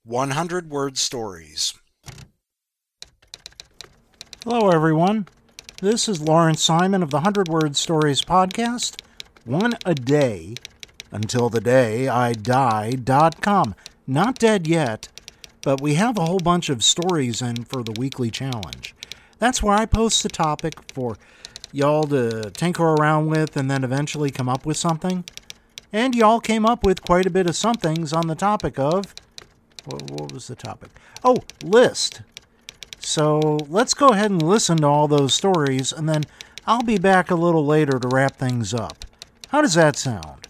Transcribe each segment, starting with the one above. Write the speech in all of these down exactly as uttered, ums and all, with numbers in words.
one hundred word stories. Hello, everyone. This is Lawrence Simon of the one hundred word stories podcast, one a day, until the day I die dot com. Not dead yet, but we have a whole bunch of stories in for the weekly challenge. That's where I post a topic for y'all to tinker around with and then eventually come up with something. And y'all came up with quite a bit of somethings on the topic of... What, what was the topic? Oh, list. So let's go ahead and listen to all those stories, and then I'll be back a little later to wrap things up. How does that sound?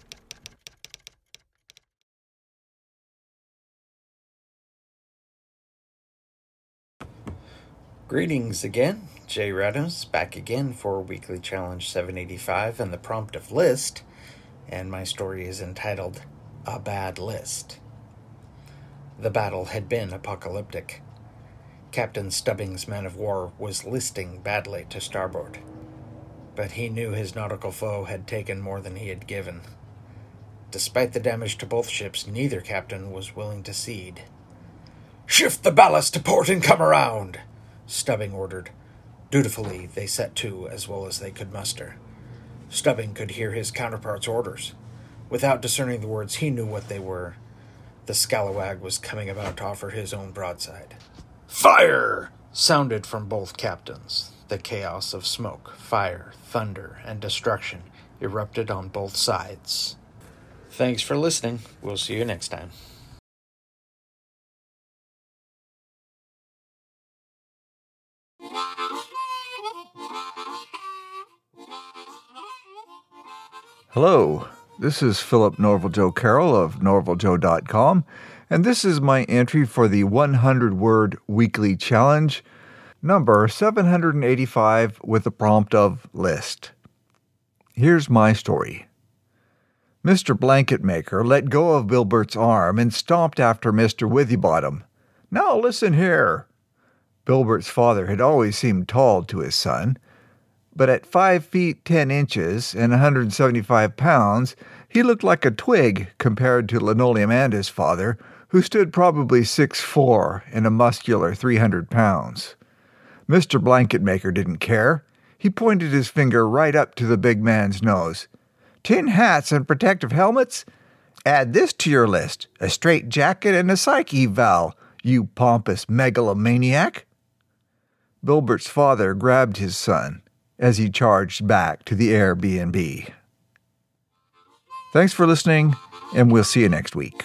Greetings again, Jay Redos, back again for Weekly Challenge seven eighty-five and the prompt of list, and my story is entitled, A Bad List. The battle had been apocalyptic. Captain Stubbing's man-of-war was listing badly to starboard, but he knew his nautical foe had taken more than he had given. Despite the damage to both ships, neither captain was willing to cede. "Shift the ballast to port and come around!" Stubbing ordered. Dutifully, they set to as well as they could muster. Stubbing could hear his counterpart's orders. Without discerning the words, he knew what they were. The scalawag was coming about to offer his own broadside. "Fire!" sounded from both captains. The chaos of smoke, fire, thunder, and destruction erupted on both sides. Thanks for listening. We'll see you next time. Hello, this is Philip Norval Joe Carroll of norval joe dot com, and this is my entry for the one hundred word weekly challenge, number seven hundred eighty-five, with the prompt of list. Here's my story. Mister Blanket Maker let go of Bilbert's arm and stomped after Mister Withybottom. "Now listen here." Bilbert's father had always seemed tall to his son, but at five feet ten inches and one hundred seventy-five pounds, he looked like a twig compared to Linoleum and his father, who stood probably six foot four and a muscular three hundred pounds. Mister Blanket Maker didn't care. He pointed his finger right up to the big man's nose. "Tin hats and protective helmets? Add this to your list, a straight jacket and a psych eval, you pompous megalomaniac." Bilbert's father grabbed his son as he charged back to the Airbnb. Thanks for listening, and we'll see you next week.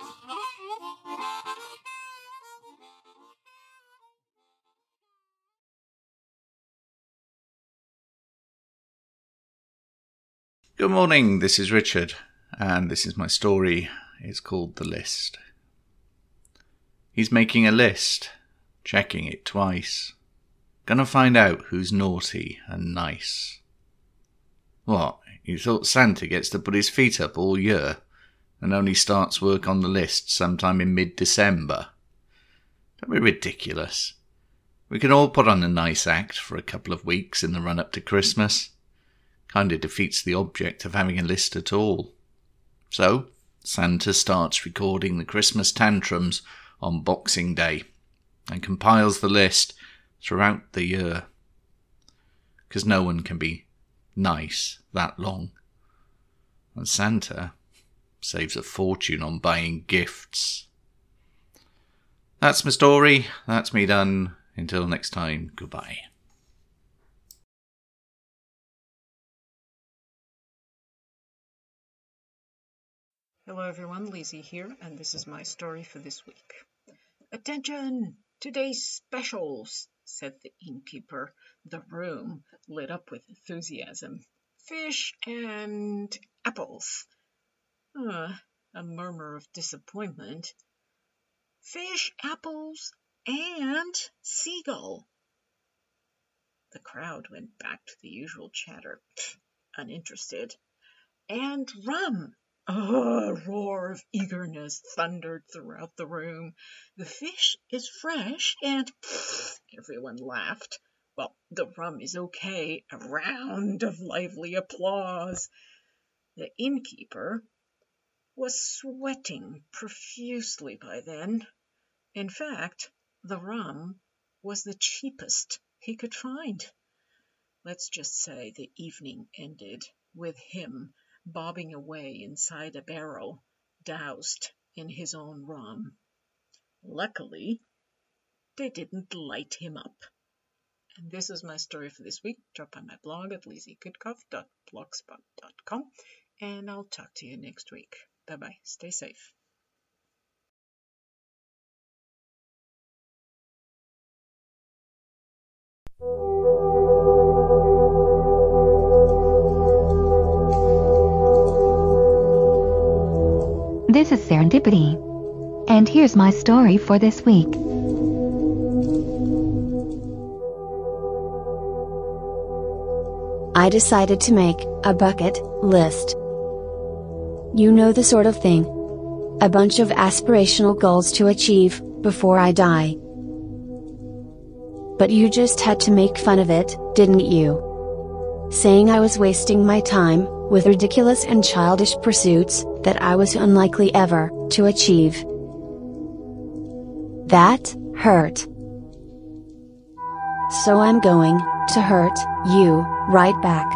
Good morning, this is Richard, and this is my story. It's called The List. He's making a list, checking it twice. Gonna find out who's naughty and nice. What, you thought Santa gets to put his feet up all year and only starts work on the list sometime in mid-December? Don't be ridiculous. We can all put on a nice act for a couple of weeks in the run-up to Christmas. Kinda defeats the object of having a list at all. So, Santa starts recording the Christmas tantrums on Boxing Day and compiles the list throughout the year. Because no one can be nice that long. And Santa saves a fortune on buying gifts. That's my story. That's me done. Until next time, goodbye. Hello everyone, Lizzie here, and this is my story for this week. "Attention! Today's specials," said the innkeeper. The room lit up with enthusiasm. "Fish and apples." Uh, a murmur of disappointment. "Fish, apples, and seagull." The crowd went back to the usual chatter, uninterested. "And rum." A roar of eagerness thundered throughout the room. "The fish is fresh and..." Everyone laughed. "Well, the rum is okay." A round of lively applause. The innkeeper was sweating profusely by then. In fact, the rum was the cheapest he could find. Let's just say the evening ended with him bobbing away inside a barrel, doused in his own rum. Luckily, they didn't light him up. And this is my story for this week. Drop by my blog at lizzie kudkoff dot blogspot dot com, and I'll talk to you next week. Bye-bye. Stay safe. This is Serendipity, and here's my story for this week. I decided to make a bucket list. You know the sort of thing. A bunch of aspirational goals to achieve before I die. But you just had to make fun of it, didn't you? Saying I was wasting my time with ridiculous and childish pursuits that I was unlikely ever to achieve. That hurt. So I'm going to hurt you right back.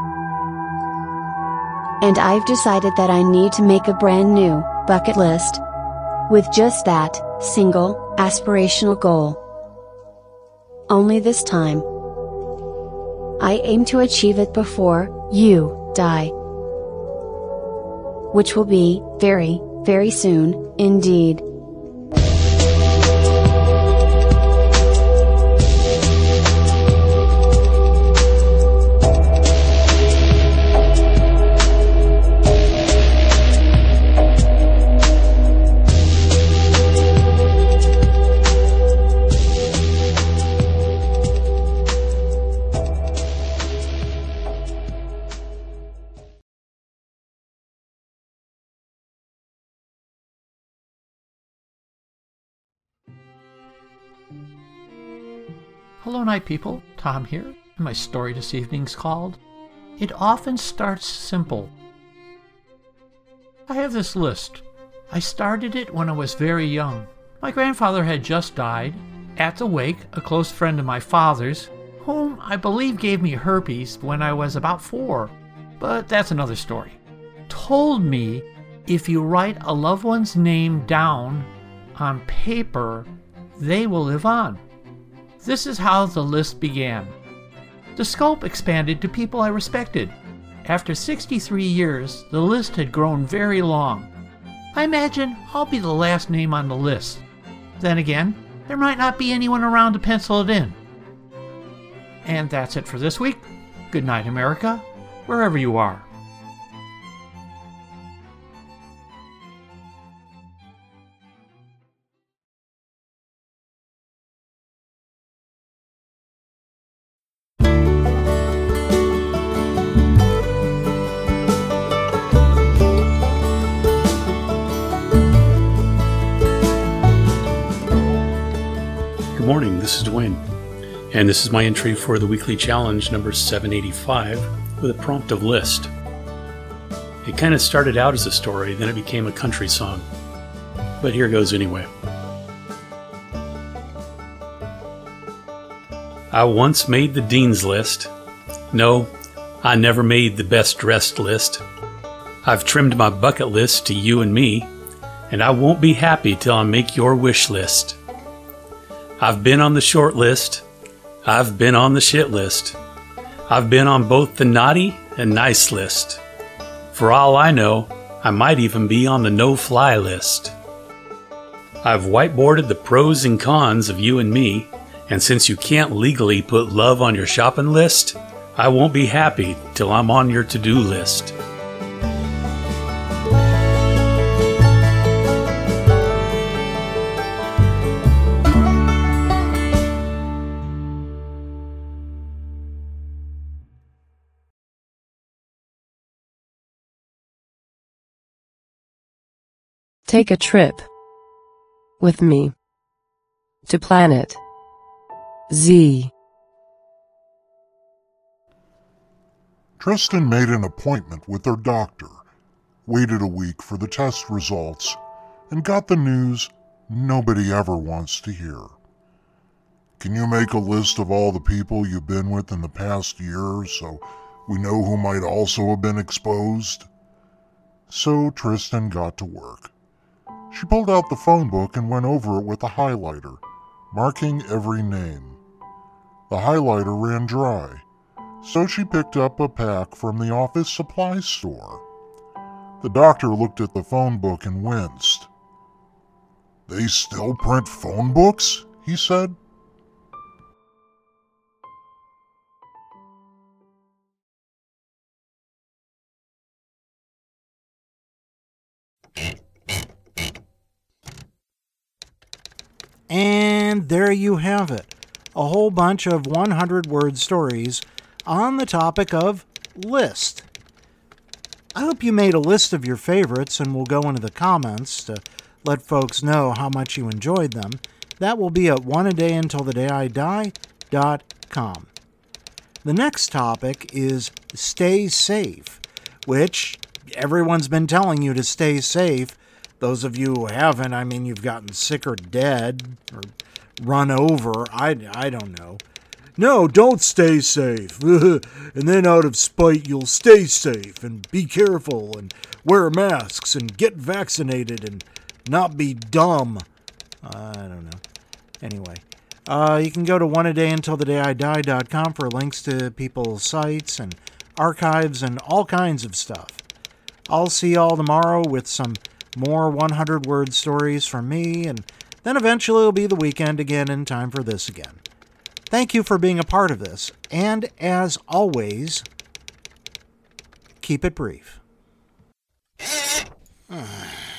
And I've decided that I need to make a brand new bucket list with just that single aspirational goal. Only this time, I aim to achieve it before you die, which will be very, very soon indeed. Hello night people, Tom here, and my story this evening's called, It Often Starts Simple. I have this list. I started it when I was very young. My grandfather had just died. At the wake, a close friend of my father's, whom I believe gave me herpes when I was about four, but that's another story, told me if you write a loved one's name down on paper, they will live on. This is how the list began. The scope expanded to people I respected. After sixty-three years, the list had grown very long. I imagine I'll be the last name on the list. Then again, there might not be anyone around to pencil it in. And that's it for this week. Good night, America, wherever you are. Good morning, this is Dwayne, and this is my entry for the weekly challenge number seven eighty-five with a prompt of list. It kind of started out as a story, then it became a country song, but here goes anyway. I once made the dean's list. No, I never made the best dressed list. I've trimmed my bucket list to you and me, and I won't be happy till I make your wish list. I've been on the short list. I've been on the shit list. I've been on both the naughty and nice list. For all I know, I might even be on the no-fly list. I've whiteboarded the pros and cons of you and me, and since you can't legally put love on your shopping list, I won't be happy till I'm on your to-do list. Take a trip with me to Planet Z. Tristan made an appointment with her doctor. waited a week for the test results, and got the news nobody ever wants to hear. Can you make a list of all the people you've been with in the past year so we know who might also have been exposed? So Tristan got to work. She pulled out the phone book and went over it with a highlighter, marking every name. The highlighter ran dry, so she picked up a pack from the office supply store. The doctor looked at the phone book and winced. "They still print phone books?" he said. And there you have it, a whole bunch of hundred-word stories on the topic of list. I hope you made a list of your favorites and will go into the comments to let folks know how much you enjoyed them. That will be at one a day until the day I die dot com. The next topic is stay safe, which everyone's been telling you to stay safe. Those of you who haven't, I mean, you've gotten sick or dead or run over. I, I don't know. No, don't stay safe. And then out of spite, you'll stay safe and be careful and wear masks and get vaccinated and not be dumb. Uh, I don't know. Anyway, uh, you can go to one a day until the day I die dot com for links to people's sites and archives and all kinds of stuff. I'll see y'all tomorrow with some more hundred-word stories from me, and then eventually it'll be the weekend again in time for this again. Thank you for being a part of this, and as always, keep it brief.